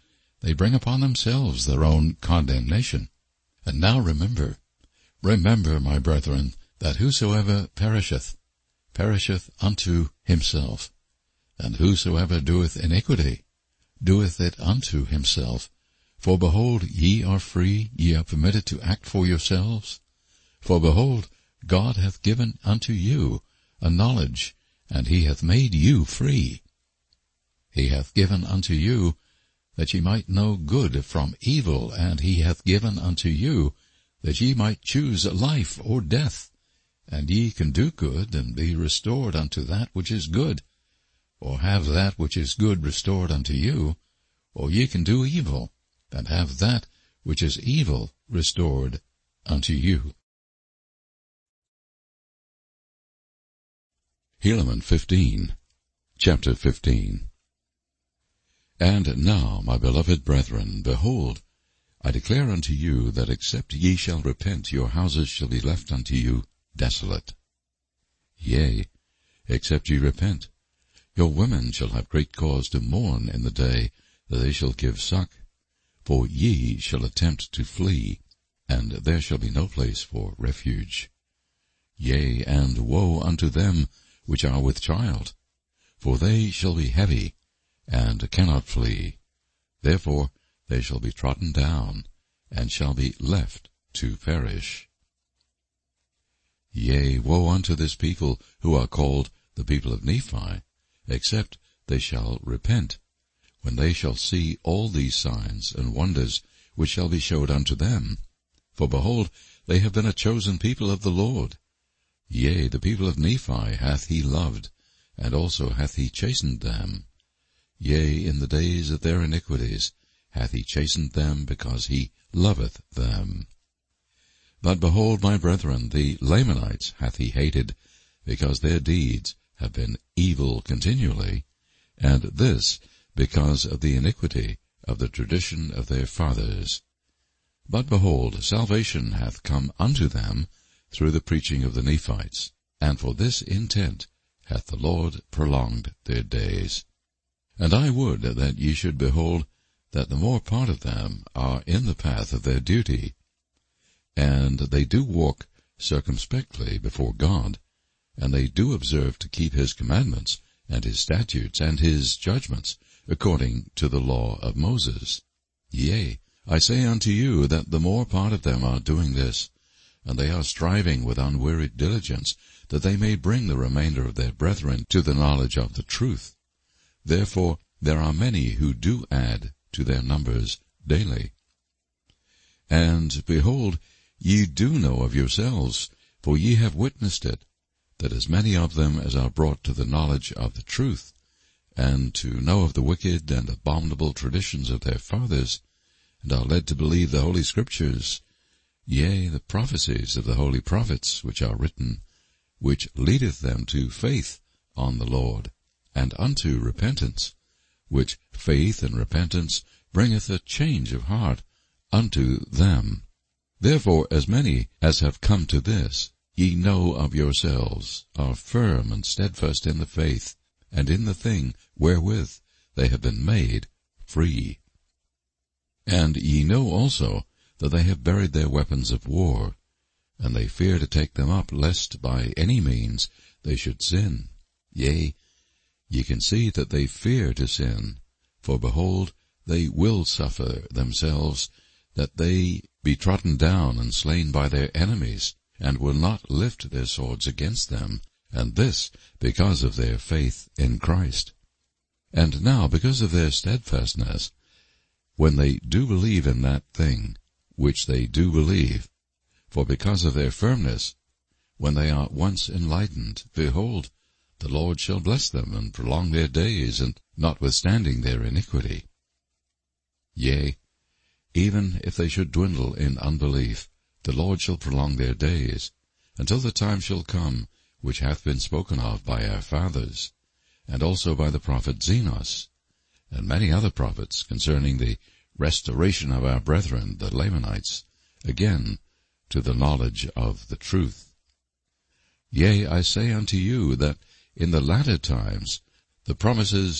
they bring upon themselves their own condemnation. And now remember, remember, my brethren, that whosoever perisheth, perisheth unto himself, and whosoever doeth iniquity, doeth it unto himself. For behold, ye are free, ye are permitted to act for yourselves. For behold, God hath given unto you a knowledge, and he hath made you free. He hath given unto you that ye might know good from evil, and he hath given unto you that ye might choose life or death. And ye can do good, and be restored unto that which is good, or have that which is good restored unto you, or ye can do evil, and have that which is evil restored unto you. Helaman fifteen, chapter fifteen. And now, my beloved brethren, behold, I declare unto you that except ye shall repent, your houses shall be left unto you desolate. Yea, except ye repent, your women shall have great cause to mourn in the day that they shall give suck, for ye shall attempt to flee, and there shall be no place for refuge. Yea, and woe unto them which are with child, for they shall be heavy, and cannot flee. Therefore they shall be trodden down, and shall be left to perish. Yea, woe unto this people who are called the people of Nephi, except they shall repent, when they shall see all these signs and wonders which shall be showed unto them. For behold, they have been a chosen people of the Lord. Yea, the people of Nephi hath he loved, and also hath he chastened them. Yea, in the days of their iniquities hath he chastened them, because he loveth them. But behold, my brethren, the Lamanites hath he hated, because their deeds have been evil continually, and this because of the iniquity of the tradition of their fathers. But behold, salvation hath come unto them through the preaching of the Nephites, and for this intent hath the Lord prolonged their days. And I would that ye should behold that the more part of them are in the path of their duty, and they do walk circumspectly before God, and they do observe to keep his commandments, and his statutes, and his judgments, according to the law of Moses. Yea, I say unto you that the more part of them are doing this, and they are striving with unwearied diligence, that they may bring the remainder of their brethren to the knowledge of the truth. Therefore there are many who do add to their numbers daily. And behold, ye do know of yourselves, for ye have witnessed it, that as many of them as are brought to the knowledge of the truth, and to know of the wicked and abominable traditions of their fathers, and are led to believe the Holy Scriptures, yea, the prophecies of the holy prophets which are written, which leadeth them to faith on the Lord, and unto repentance, which faith and repentance bringeth a change of heart unto them. Therefore as many as have come to this, ye know of yourselves, are firm and steadfast in the faith, and in the thing wherewith they have been made free. And ye know also that they have buried their weapons of war, and they fear to take them up, lest by any means they should sin. Yea, ye can see that they fear to sin, for behold, they will suffer themselves that they be trodden down and slain by their enemies, and will not lift their swords against them, and this because of their faith in Christ. And now because of their steadfastness, when they do believe in that thing which they do believe, for because of their firmness, when they are once enlightened, behold, the Lord shall bless them and prolong their days, and notwithstanding their iniquity. Yea, even if they should dwindle in unbelief, the Lord shall prolong their days, until the time shall come which hath been spoken of by our fathers, and also by the prophet Zenos, and many other prophets, concerning the restoration of our brethren the Lamanites, again to the knowledge of the truth. Yea, I say unto you that in the latter times the promises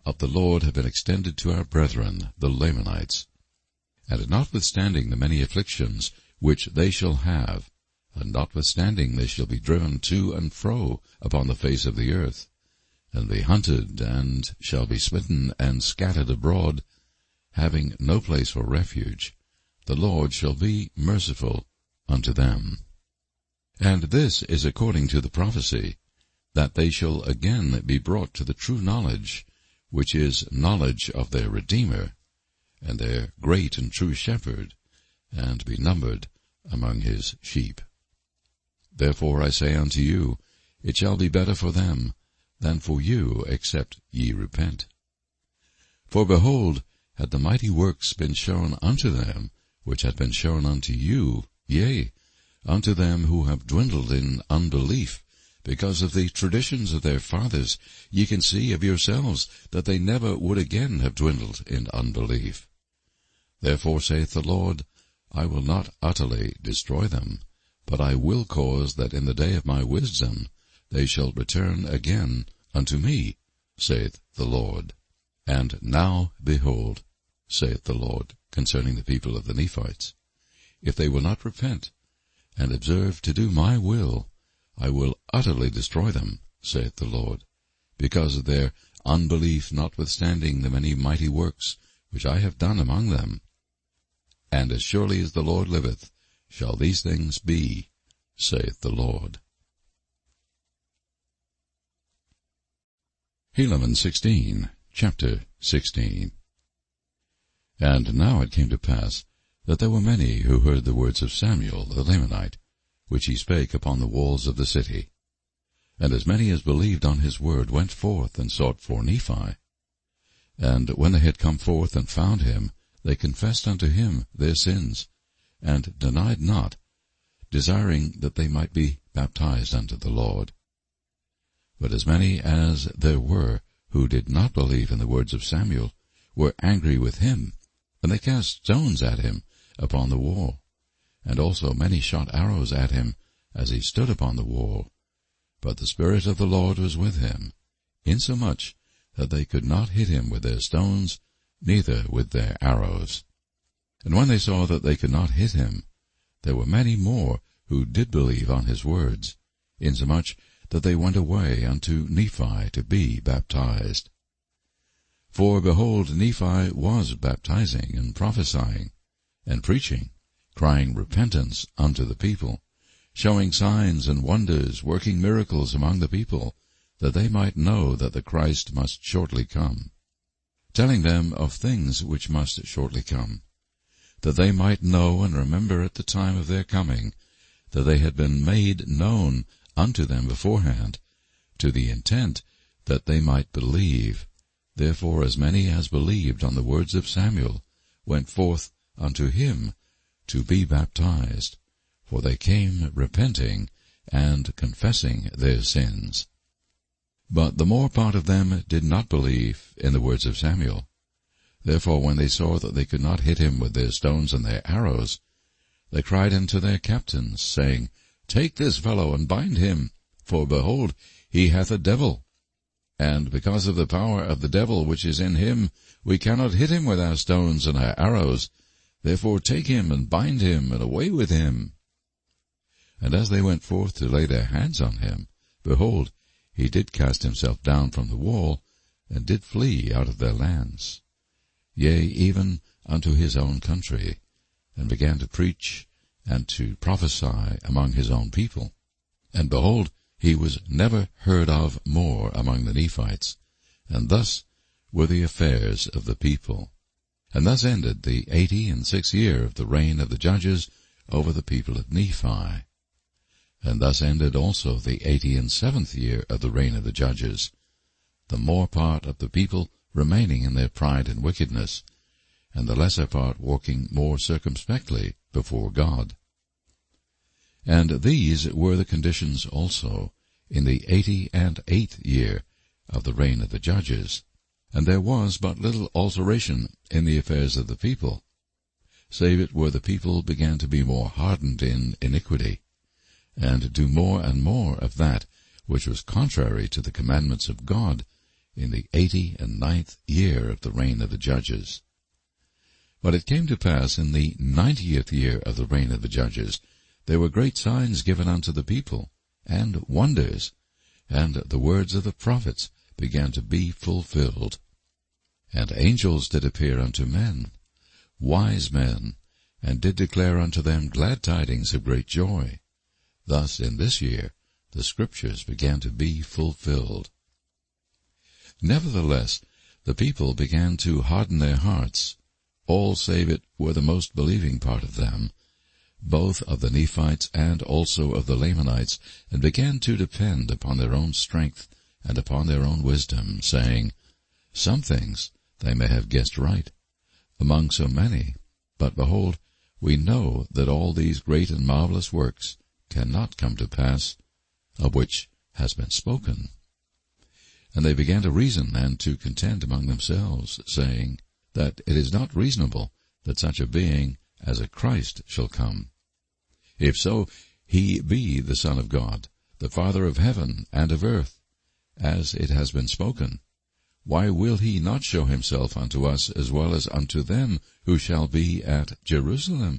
of the Lord have been extended to our brethren, the Lamanites. And notwithstanding the many afflictions which they shall have, and notwithstanding they shall be driven to and fro upon the face of the earth, and be hunted, and shall be smitten and scattered abroad, having no place for refuge, the Lord shall be merciful unto them. And this is according to the prophecy, that they shall again be brought to the true knowledge, which is knowledge of their Redeemer, and their great and true shepherd, and be numbered among his sheep. Therefore I say unto you, it shall be better for them than for you, except ye repent. For behold, had the mighty works been shown unto them, which had been shown unto you, yea, unto them who have dwindled in unbelief, because of the traditions of their fathers, ye can see of yourselves that they never would again have dwindled in unbelief. Therefore saith the Lord, I will not utterly destroy them, but I will cause that in the day of my wisdom they shall return again unto me, saith the Lord. And now, behold, saith the Lord, concerning the people of the Nephites, if they will not repent, and observe to do my will, I will utterly destroy them, saith the Lord, because of their unbelief notwithstanding the many mighty works which I have done among them. And as surely as the Lord liveth, shall these things be, saith the Lord. Helaman sixteen, chapter sixteen. And now it came to pass that there were many who heard the words of Samuel the Lamanite, which he spake upon the walls of the city. And as many as believed on his word went forth and sought for Nephi. And when they had come forth and found him, they confessed unto him their sins, and denied not, desiring that they might be baptized unto the Lord. But as many as there were who did not believe in the words of Samuel were angry with him, and they cast stones at him upon the wall. And also many shot arrows at him as he stood upon the wall. But the Spirit of the Lord was with him, insomuch that they could not hit him with their stones, neither with their arrows. And when they saw that they could not hit him, there were many more who did believe on his words, insomuch that they went away unto Nephi to be baptized. For behold, Nephi was baptizing and prophesying and preaching, crying repentance unto the people, showing signs and wonders, working miracles among the people, that they might know that the Christ must shortly come, telling them of things which must shortly come, that they might know and remember at the time of their coming, that they had been made known unto them beforehand, to the intent that they might believe. Therefore as many as believed on the words of Samuel went forth unto him to be baptized, for they came repenting and confessing their sins. But the more part of them did not believe in the words of Samuel. Therefore when they saw that they could not hit him with their stones and their arrows, they cried unto their captains, saying, Take this fellow and bind him, for behold, he hath a devil. And because of the power of the devil which is in him, we cannot hit him with our stones and our arrows. Therefore take him and bind him, and away with him. And as they went forth to lay their hands on him, behold, he did cast himself down from the wall, and did flee out of their lands, yea, even unto his own country, and began to preach and to prophesy among his own people. And behold, he was never heard of more among the Nephites. And thus were the affairs of the people. And thus ended the eighty and sixth year of the reign of the judges over the people of Nephi. And thus ended also the eighty and seventh year of the reign of the judges, the more part of the people remaining in their pride and wickedness, and the lesser part walking more circumspectly before God. And these were the conditions also in the eighty and eighth year of the reign of the judges. And there was but little alteration in the affairs of the people, save it were the people began to be more hardened in iniquity, and do more and more of that which was contrary to the commandments of God, in the eighty and ninth year of the reign of the judges. But it came to pass in the ninetieth year of the reign of the judges, there were great signs given unto the people, and wonders, and the words of the prophets began to be fulfilled. And angels did appear unto men, wise men, and did declare unto them glad tidings of great joy. Thus in this year the scriptures began to be fulfilled. Nevertheless, the people began to harden their hearts, all save it were the most believing part of them, both of the Nephites and also of the Lamanites, and began to depend upon their own strength and upon their own wisdom, saying, Some things they may have guessed right, among so many, but behold, we know that all these great and marvelous works cannot come to pass, of which has been spoken. And they began to reason and to contend among themselves, saying, that it is not reasonable that such a being as a Christ shall come. If so, he be the Son of God, the Father of heaven and of earth, as it has been spoken. Why will he not show himself unto us as well as unto them who shall be at Jerusalem?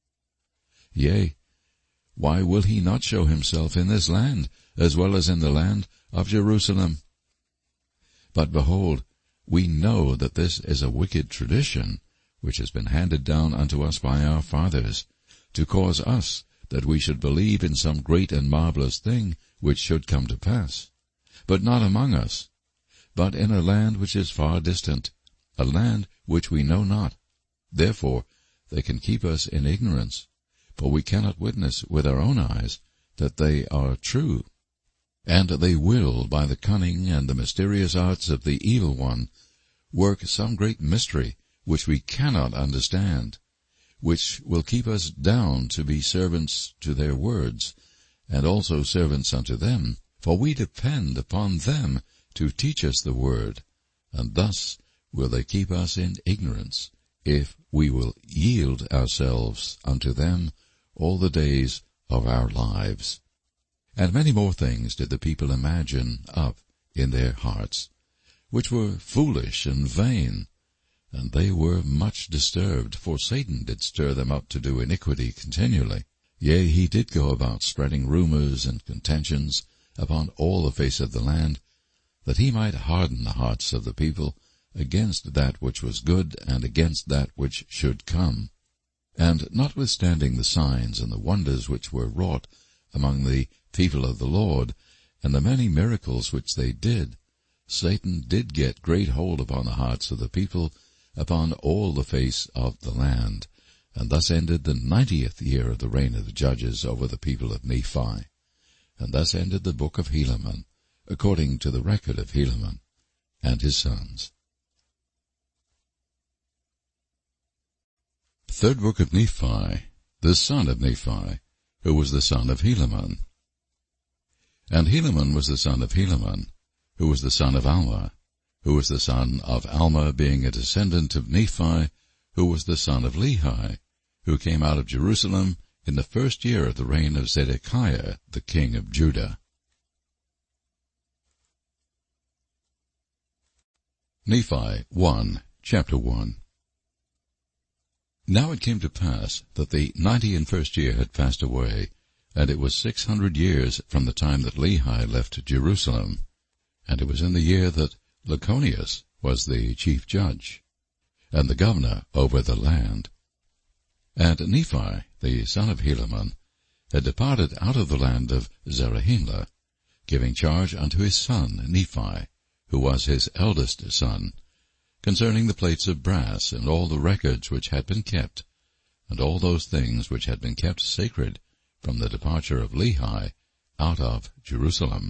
Yea, why will he not show himself in this land as well as in the land of Jerusalem? But behold, we know that this is a wicked tradition, which has been handed down unto us by our fathers, to cause us that we should believe in some great and marvelous thing which should come to pass, but not among us, but in a land which is far distant, a land which we know not. Therefore they can keep us in ignorance, for we cannot witness with our own eyes that they are true. And they will, by the cunning and the mysterious arts of the evil one, work some great mystery which we cannot understand, which will keep us down to be servants to their words, and also servants unto them, for we depend upon them to teach us the word, and thus will they keep us in ignorance, if we will yield ourselves unto them all the days of our lives. And many more things did the people imagine up in their hearts, which were foolish and vain, and they were much disturbed, for Satan did stir them up to do iniquity continually. Yea, he did go about spreading rumors and contentions upon all the face of the land, that he might harden the hearts of the people against that which was good and against that which should come. And notwithstanding the signs and the wonders which were wrought among the people of the Lord, and the many miracles which they did, Satan did get great hold upon the hearts of the people upon all the face of the land, and thus ended the ninetieth year of the reign of the judges over the people of Nephi. And thus ended the book of Helaman, according to the record of Helaman and his sons. Third book of Nephi, the son of Nephi, who was the son of Helaman. And Helaman was the son of Helaman, who was the son of Alma, who was the son of Alma, being a descendant of Nephi, who was the son of Lehi, who came out of Jerusalem in the first year of the reign of Zedekiah, the king of Judah. Nephi one, chapter one. Now it came to pass that the ninety and first year had passed away, and it was six hundred years from the time that Lehi left Jerusalem, and it was in the year that Laconius was the chief judge, and the governor over the land. And Nephi, the son of Helaman, had departed out of the land of Zarahemla, giving charge unto his son Nephi, who was his eldest son, concerning the plates of brass, and all the records which had been kept, and all those things which had been kept sacred from the departure of Lehi out of Jerusalem.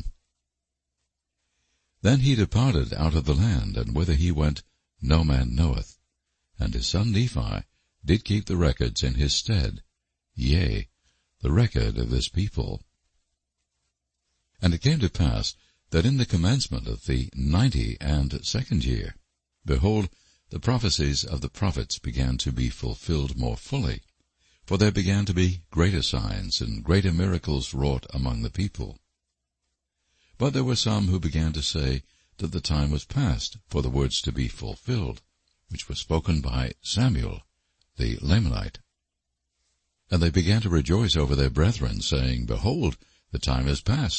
Then he departed out of the land, and whither he went no man knoweth. And his son Nephi did keep the records in his stead, yea, the record of this people. And it came to pass that in the commencement of the ninety and second year, behold, the prophecies of the prophets began to be fulfilled more fully, for there began to be greater signs and greater miracles wrought among the people. But there were some who began to say that the time was past for the words to be fulfilled, which were spoken by Samuel the Lamanite. And they began to rejoice over their brethren, saying, Behold, the time is past,